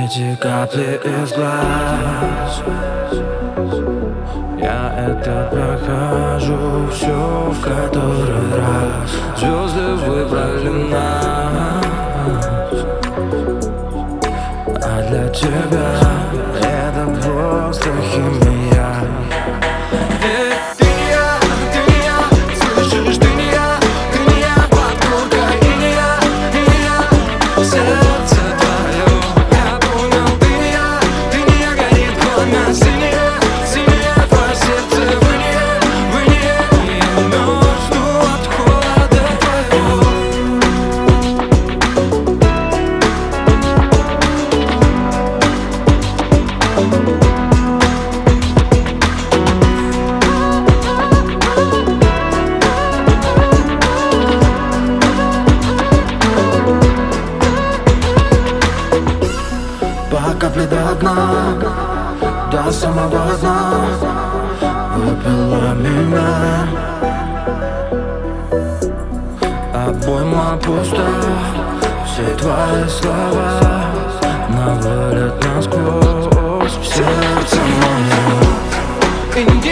эти капли из глаз. Я это прохожу все в который раз. Звезды выбрали нас, а для тебя это просто химия. По капле до дна, до самого дна выпила меня. Обойма пуста, все твои слова навалят насквозь в сердце мое.